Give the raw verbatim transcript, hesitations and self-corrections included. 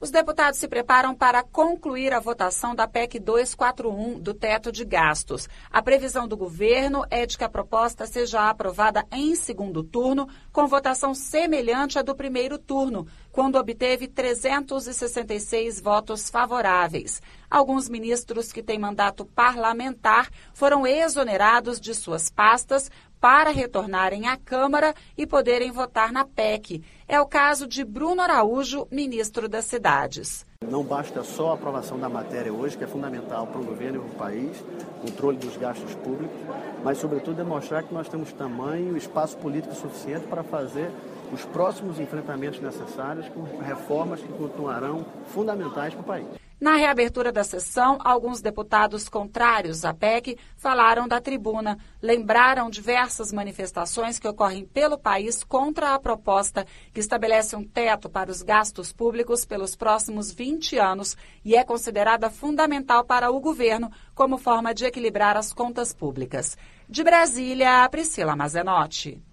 Os deputados se preparam para concluir a votação da P E C duzentos e quarenta e um do teto de gastos. A previsão do governo é de que a proposta seja aprovada em segundo turno, com votação semelhante à do primeiro turno, quando obteve trezentos e sessenta e seis votos favoráveis. Alguns ministros que têm mandato parlamentar foram exonerados de suas pastas para retornarem à Câmara e poderem votar na P E C. É o caso de Bruno Araújo, ministro das Cidades. Não basta só a aprovação da matéria hoje, que é fundamental para o governo e para o país, controle dos gastos públicos, mas, sobretudo, demonstrar que nós temos tamanho e espaço político suficiente para fazer os próximos enfrentamentos necessários com reformas que continuarão fundamentais para o país. Na reabertura da sessão, alguns deputados contrários à P E C falaram da tribuna, lembraram diversas manifestações que ocorrem pelo país contra a proposta que estabelece um teto para os gastos públicos pelos próximos vinte anos e é considerada fundamental para o governo como forma de equilibrar as contas públicas. De Brasília, Priscila Mazenotti.